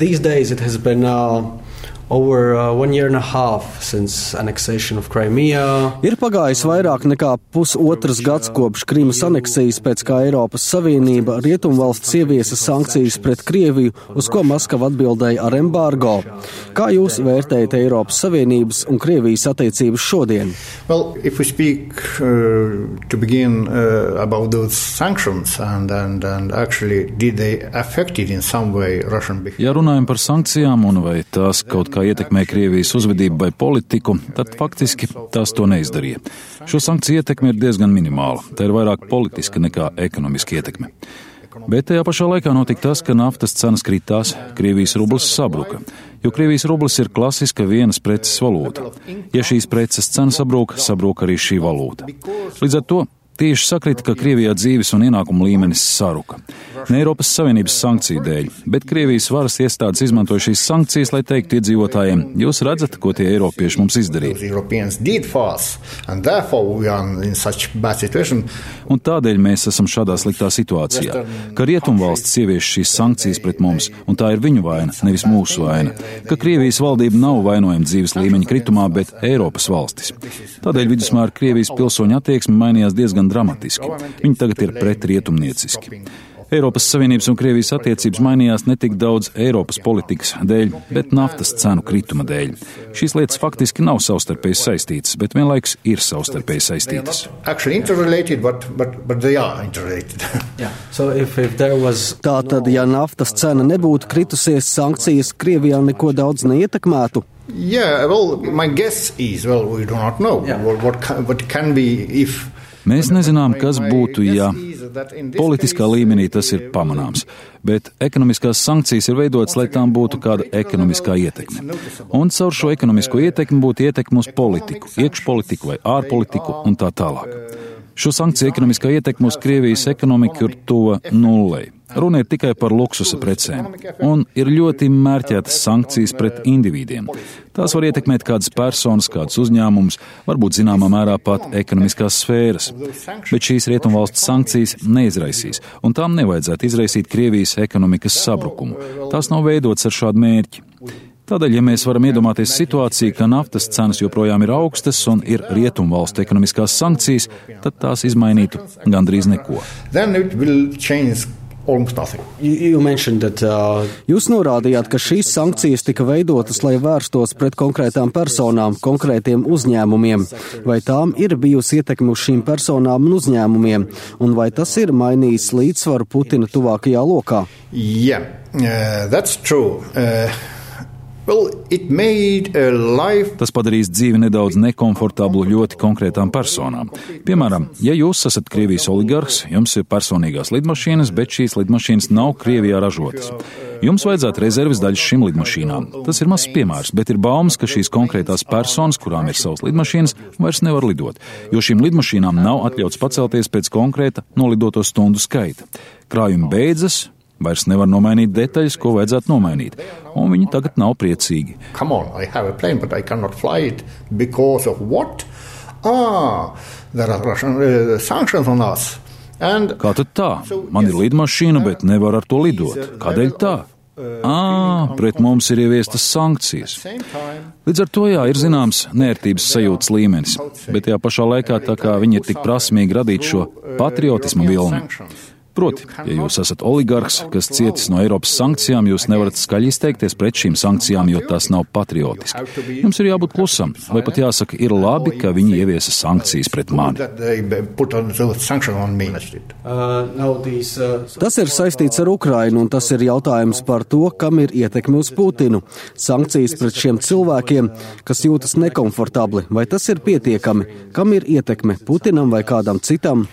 these days it has been over 1.5 years since annexation of Crimea. Ir pagājis vairāk nekā pusotrs gads kopš Krimas aneksijas, pēc kā Eiropas Savienība rietumvalsts ieviesa sankcijas pret Krieviju, uz ko Maskava atbildēja ar embargo. Kā jūs vērtējat Eiropas Savienības un Krievijas attiecības šodien? Well, if we speak to begin about those sanctions and actually did they affected in some way Russian behavior? Ja runājam par sankcijām un vai tās kaut kā ietekmē Krievijas uzvedību vai politiku, tad faktiski tās to neizdarīja. Šo sankciju ietekme ir diezgan minimāla. Tā ir vairāk politiska nekā ekonomiska ietekme. Bet tajā pašā laikā notika tas, ka naftas cenas kritās, Krievijas rublis sabruka, jo Krievijas rublis ir klasiska vienas preces valūta. Ja šīs preces cena sabrūk arī šī valūta. Līdz ar to tieši sakrita, ka Krievijā dzīves un ienākumu līmenis saruka. Ne Eiropas Savienības sankciju dēļ, bet Krievijas varas iestādes izmantoja šīs sankcijas, lai teiktu iedzīvotājiem, jūs redzat, ko tie eiropieši mums izdarīja. Un tādēļ mēs esam šādā sliktā situācijā, ka rietumvalstis ievieš šīs sankcijas pret mums, un tā ir viņu vaina, nevis mūsu vaina, ka Krievijas valdība nav vainojama dzīves līmeņa kritumā, bet Eiropas valstis. Tādēļ vidusmēra Krievijas pilsoņu attieksme mainījās diezgan dramatiski. Viņi tagad ir pretrietumnieciski. Eiropas Savienības un Krievijas attiecības mainījās ne tik daudz Eiropas politikas dēļ, bet naftas cenu krituma dēļ. Šīs lietas faktiski nav savstarpēji saistītas, bet vienlaikus ir savstarpēji saistītas. Tātad, ja naftas cena nebūtu kritusies, sankcijas Krievijā neko daudz neietekmētu? Yeah, well, my guess is, we do not know what can be if. Mēs nezinām, kas būtu, ja politiskā līmenī tas ir pamanāms, bet ekonomiskās sankcijas ir veidotas, lai tām būtu kāda ekonomiskā ietekme. Un caur šo ekonomisko ietekmi būtu ietekme uz politiku, iekšpolitiku vai ārpolitiku un tā tālāk. Šo sankciju ekonomiskā ietekme uz Krievijas ekonomiku ir tuva nullei. Runa ir tikai par luksusa precēm, un ir ļoti mērķētas sankcijas pret individiem. Tās var ietekmēt kādas personas, kādas uzņēmumus, varbūt zināmā mērā pat ekonomiskās sfēras. Bet šīs rietumvalstu sankcijas neizraisīs, un tām nevajadzētu izraisīt Krievijas ekonomikas sabrukumu. Tās nav veidotas ar šādu mērķi. Tādēļ, ja mēs varam iedomāties situāciju, ka naftas cenas joprojām ir augstas un ir rietumvalstu ekonomiskās sankcijas, tad tās izmainītu gandrīz neko. Jūs norādījāt, ka šīs sankcijas tika veidotas, lai vērstos pret konkrētām personām, konkrētiem uzņēmumiem. Vai tām ir bijusi ietekme uz šīm personām un uzņēmumiem? Un vai tas ir mainījis līdzsvaru Putina tuvākajā lokā? Yeah, that's true. Tas padarīs dzīvi nedaudz nekomfortablu ļoti konkrētām personām. Piemēram, ja jūs esat Krievijas oligarhs, jums ir personīgās lidmašīnas, bet šīs lidmašīnas nav Krievijā ražotas. Jums vajadzētu rezerves daļas šīm lidmašīnām. Tas ir mazs piemērs, bet ir baumas, ka šīs konkrētās personas, kurām ir savas lidmašīnas, vairs nevar lidot, jo šīm lidmašīnām nav atļauts pacelties pēc konkrēta nolidoto stundu skaita. Krājumi beidzas, vairs nevar nomainīt detaļas, ko vajadzētu nomainīt, un viņi tagad nav priecīgi. Come on, I have a plane, but I cannot fly it because of what? There are Russian sanctions on us. Kā tad tā? Man ir lidmašīna, bet nevar ar to lidot. Kādēļ tā? Pret mums ir ieviestas sankcijas. Līdz ar to, ir zināms neērtības sajūtas līmenis, bet tajā pašā laikā tā kā viņi ir tik prasmīgi radīt šo patriotismu vilni. Proti, ja jūs esat oligarhs, kas cietis no Eiropas sankcijām, jūs nevarat skaļi izteikties pret šīm sankcijām, jo tās nav patriotiski. Jums ir jābūt klusam, vai pat jāsaka, ir labi, ka viņi ieviesa sankcijas pret mani. Tas ir saistīts ar Ukrainu, un tas ir jautājums par to, kam ir ietekme uz Putinu. Sankcijas pret šiem cilvēkiem, kas jūtas nekomfortabli, vai tas ir pietiekami? Kam ir ietekme? Putinam vai kādam citam?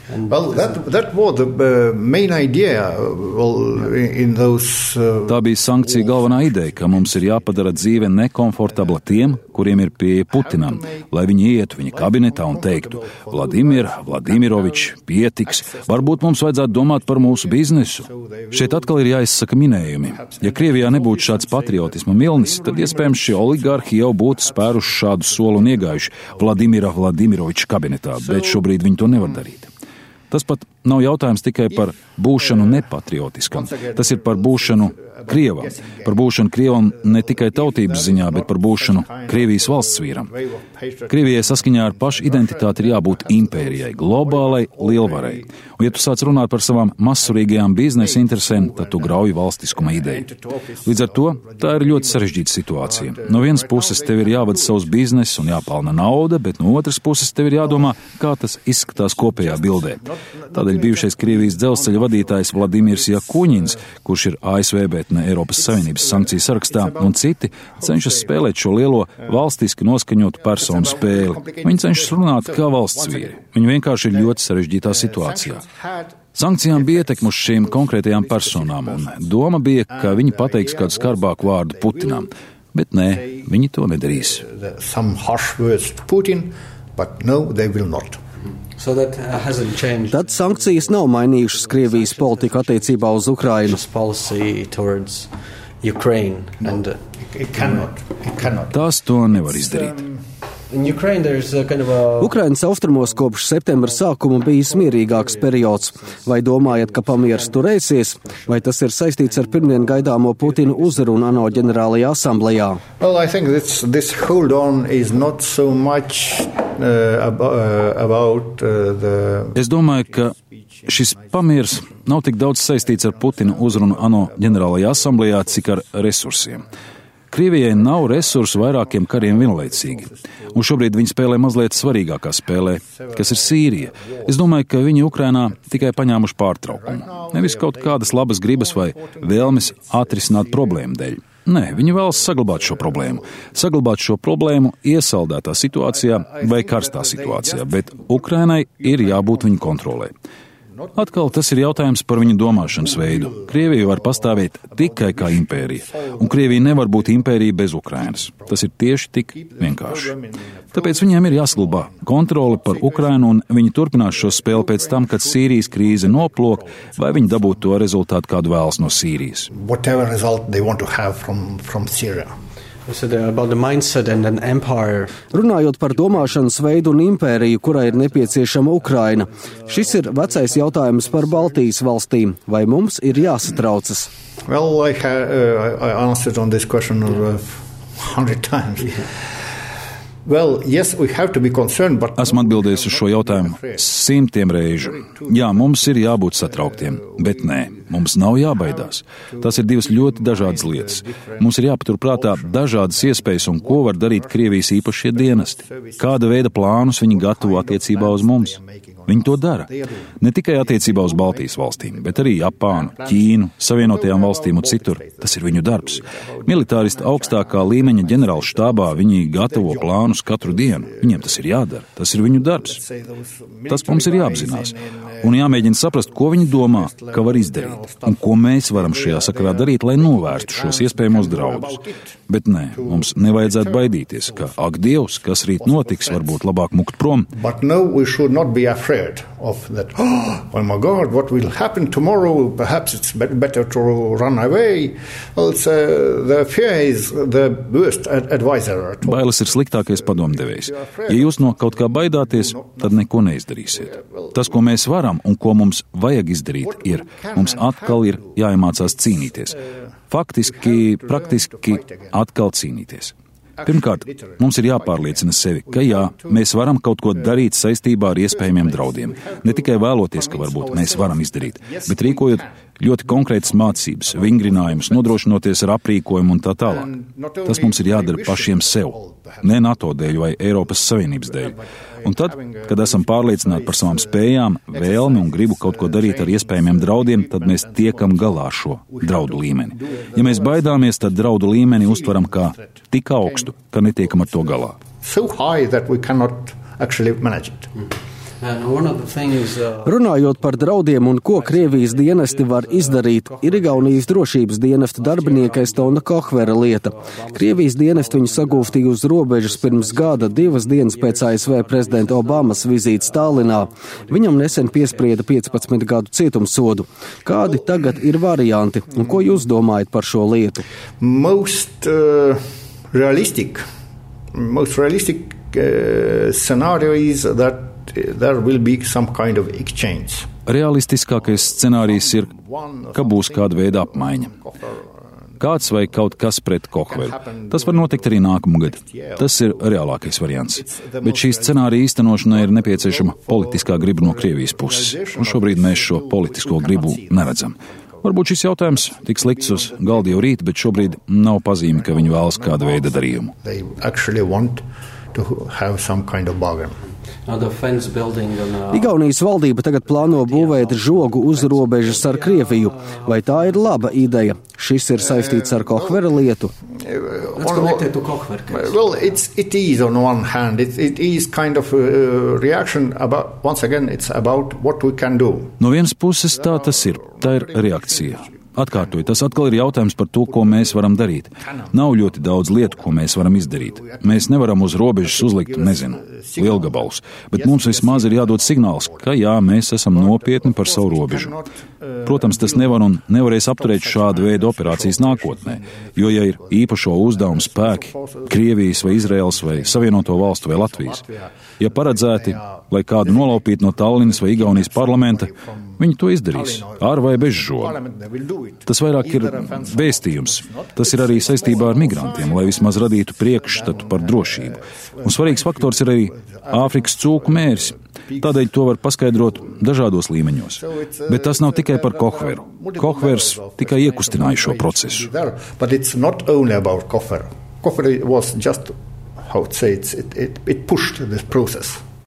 Tā bija sankcija galvenā ideja, ka mums ir jāpadara dzīve nekomfortabla tiem, kuriem ir pieeja Putinam, lai viņi ietu viņa kabinetā un teiktu: Vladimirovičs, pietiks, varbūt mums vajadzētu domāt par mūsu biznesu. Šeit atkal ir jāizsaka minējumi. Ja Krievijā nebūtu šāds patriotisma milnis, tad iespējams šie oligarhi jau būtu spēruši šādu soli un iegājuši Vladimiroviča kabinetā, bet šobrīd viņi to nevar darīt. Tas pat nav jautājums tikai par būšanu nepatriotiskam. Tas ir par būšanu Krievam. Par būšanu Krievam ne tikai tautības ziņā, bet par būšanu Krievijas valsts vīram. Krievijai saskaņā ar pašu identitāti ir jābūt impērijai, globālai lielvarai. Un, ja tu sāc runāt par savām mazsvarīgajām biznesa interesēm, tad tu grauji valstiskuma ideju. Līdz ar to tā ir ļoti sarežģīta situācija. No vienas puses tev ir jāvada savs biznes un jāpelna nauda, bet no otras puses tev ir jādomā, kā tas izskatās kopējā bildē. Tādēļ bijušais Krievijas dzelzceļa vadītājs Vladimirs Jakuņins, kurš ir ASV, bet ne Eiropas Savienības sankciju sarakstā, un citi cenšas spēlēt šo lielo valstiski noskaņotu personu spēli. Viņi cenšas runāt kā valsts vīri. Viņi vienkārši ir ļoti sarežģītā situācijā. Sankcijām bija ietekme uz šīm konkrētajām personām, un doma bija, ka viņi pateiks kādu skarbāku vārdu Putinam. Bet nē, viņi to nedarīs. Tad sankcijas nav mainījušas Krievijas politiku attiecībā uz Ukrainu. Tās to nevar izdarīt. Ukrainas austrumos kopš septembra sākuma bijis mierīgāks periods. Vai domājat, ka pamieris turēsies? Vai tas ir saistīts ar pirmdien gaidāmo Putina uzrunu ANO ģenerālajā asamblejā? Well, I think this hold on is not so much about the... Es domāju, ka šis pamieris nav tik daudz saistīts ar Putina uzrunu ANO ģenerālajā asamblejā, cik ar resursiem. Krievijai nav resursu vairākiem kariem vienlaicīgi, un šobrīd viņi spēlē mazliet svarīgākā spēlē, kas ir Sīrija. Es domāju, ka viņi Ukrainā tikai paņēmuši pārtraukumu. Nevis kaut kādas labas gribas vai vēlmes atrisināt problēmu dēļ. Nē, viņi vēlas saglabāt šo problēmu iesaldētā situācijā vai karstā situācijā, bet Ukrainai ir jābūt viņu kontrolē. Atkal tas ir jautājums par viņu domāšanas veidu. Krievija var pastāvēt tikai kā impērija, un Krievija nevar būt impērija bez Ukrainas. Tas ir tieši tik vienkārši. Tāpēc viņiem ir jāsaglabā kontrole par Ukrainu, un viņi turpinās šo spēli pēc tam, kad Sīrijas krīze noplok, vai viņi dabūtu to rezultātu, kādu vēlas no Sīrijas. Runājot par domāšanas veidu un impēriju, kurai ir nepieciešama Ukraina, šis ir vecais jautājums par Baltijas valstīm. Vai mums ir jāsatraucas? Well, I answered on this question 100 times. Well, yes, we have to be concerned, but... Esmu atbildējis uz šo jautājumu 100 reižu. Jā, mums ir jābūt satrauktiem, bet nē, mums nav jābaidās. Tas ir divas ļoti dažādas lietas. Mums ir jāpaturprātā dažādas iespējas un ko var darīt Krievijas īpašie dienesti. Kāda veida plānus viņi gatavo attiecībā uz mums. Viņi to dara. Ne tikai attiecībā uz Baltijas valstīm, bet arī Japānu, Ķīnu, Savienotajām valstīm un citur. Tas ir viņu darbs. Militāristi augstākā līmeņa ģenerāla štābā viņi gatavo plānus katru dienu. Viņiem tas ir jādara. Tas ir viņu darbs. Tas mums ir jāapzinās. Un jāmēģina saprast, ko viņi domā, ka var izdarīt. Un ko mēs varam šajā sakarā darīt, lai novērstu šos iespējamos draudus. Bet nē, mums nevajadzētu baidīties, ka, ak Dievs, kas rīt notiks, varbūt labāk mukt prom. But no, we should not be afraid of that. Oh my God, what will happen tomorrow? Perhaps it's better to run away. Well, the fear is the worst advisor. Bailes ir sliktākais padomdevējs. Ja jūs no kaut kā baidāties, tad neko neizdarīsiet. Tas, ko mēs varam un ko mums vajag izdarīt, ir, mums atkal ir jāiemācās cīnīties. Faktiski, praktiski atkal cīnīties. Pirmkārt, mums ir jāpārliecina sevi, ka jā, mēs varam kaut ko darīt saistībā ar iespējamiem draudiem. Ne tikai vēloties, ka varbūt mēs varam izdarīt, bet rīkojot ļoti konkrētas mācības, vingrinājumus, nodrošinoties ar aprīkojumu un tā tālāk. Tas mums ir jādara pašiem sev, ne NATO dēļ vai Eiropas Savienības dēļ. Un tad, kad esam pārliecināti par savām spējām, vēlmi un gribu kaut ko darīt ar iespējamiem draudiem, tad mēs tiekam galā ar šo draudu līmeni. Ja mēs baidāmies, tad draudu līmeni uztveram kā tik augstu, ka netiekam ar to galā. So high that we cannot actually manage it. Runājot par draudiem un ko Krievijas dienesti var izdarīt, ir Igaunijas drošības dienesta darbinieka Estona Kohvera lieta. Krievijas dienesti viņu sagūstīja uz robežas pirms gada, 2 dienas pēc ASV prezidenta Obamas vizītes Tallinā. Viņam nesen piesprieda 15 gadu cietumsodu. Kādi tagad ir varianti un ko jūs domājat par šo lietu? Most realistic scenario is that there will be some kind of exchange. Realistiskākais scenārijs ir, ka būs kāda veida apmaiņa. Kāds vai kaut kas pret Kohveru. Tas var notikt arī nākamgad. Tas ir reālākais variants. Bet šī scenārija īstenošanai ir nepieciešama politiskā griba no Krievijas puses. Un šobrīd mēs šo politisko gribu neredzam. Varbūt šis jautājums tiks likts uz galda jau rīt, bet šobrīd nav pazīme, ka viņi vēlas kādu veidu darījumu. Igaunijas valdība tagad plāno būvēt žogu uz robežas ar Krieviju. Vai tā ir laba ideja? Šis ir saistīts ar Kohvera lietu. Well, it is on one hand. It is kind of a reaction about, once again, it's about what we can do. No vienas puses tā tas ir. Tā ir reakcija. Atkārtoju, tas atkal ir jautājums par to, ko mēs varam darīt. Nav ļoti daudz lietu, ko mēs varam izdarīt. Mēs nevaram uz robežas uzlikt, lielgabalus, bet mums vismaz ir jādod signāls, ka jā, mēs esam nopietni par savu robežu. Protams, tas nevar un nevarēs apturēt šādu veidu operācijas nākotnē, jo, ja ir īpašo uzdevumu spēki, Krievijas vai Izraels vai Savienoto valstu vai Latvijas, ja paredzēti, lai kādu nolaupītu no Tallinas vai Igaunijas parlamenta, viņi to izdarīs, ar vai bez žoga. Tas vairāk ir vēstījums. Tas ir arī saistībā ar migrantiem, lai vismaz radītu priekšstatu par drošību. Un svarīgs faktors ir arī Āfrikas cūku mērs. Tādēļ to var paskaidrot dažādos līmeņos. Bet tas nav tikai par Kohveru. Kohvers tikai iekustināja šo procesu. But it's not only about Kohver. Kohver was just, how to say, it pushed this process.